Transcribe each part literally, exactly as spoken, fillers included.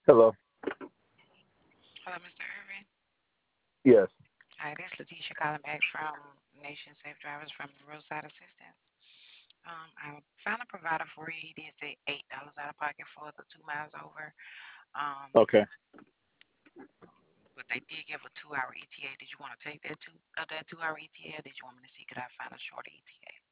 Hello. Hello, Mister Irvin. Yes. Hi, this is Letitia calling back from Nation Safe Drivers from Roadside Assistance. Um, I found a provider for you. He did say eight dollars out of pocket for the two miles over. Um, Okay. but they did give a two-hour E T A. Did you want to take that two uh, that two-hour E T A? Or did you want me to see could I find a shorter E T A?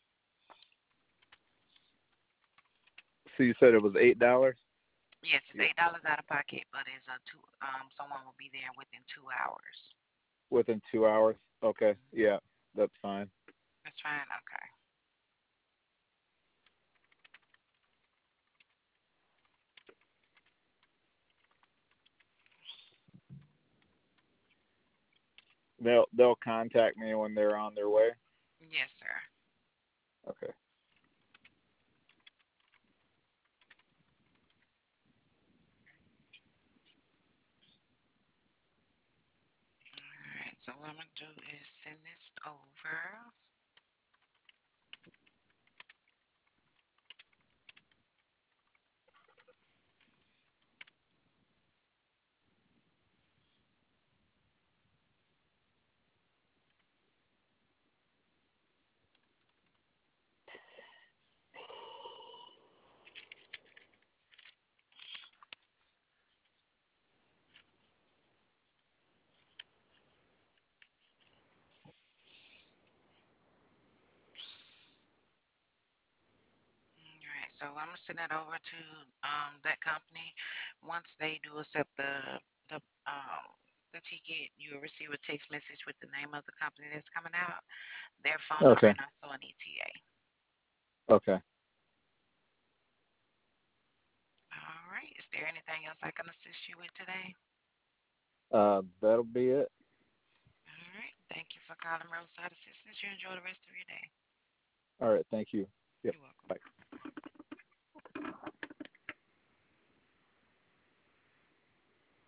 So you said it was eight dollars? Yes, it's Yeah. eight dollars out of pocket, but it's a two. Um, someone will be there within two hours. Within two hours. Okay. Hmm. Yeah. That's fine. That's fine. Okay. They'll they'll contact me when they're on their way. Yes, sir. Okay. All right. So what I'm gonna do is send this over. All right, so I'm gonna send that over to um that company. Once they do accept the the um the ticket, you'll receive a text message with the name of the company that's coming out, their phone number, Okay. and also an E T A. Okay. All right. Is there anything else I can assist you with today? Uh, that'll be it. All right. Thank you for calling Roadside Assistance. You enjoy the rest of your day. All right. Thank you. Yep. You're welcome. Bye.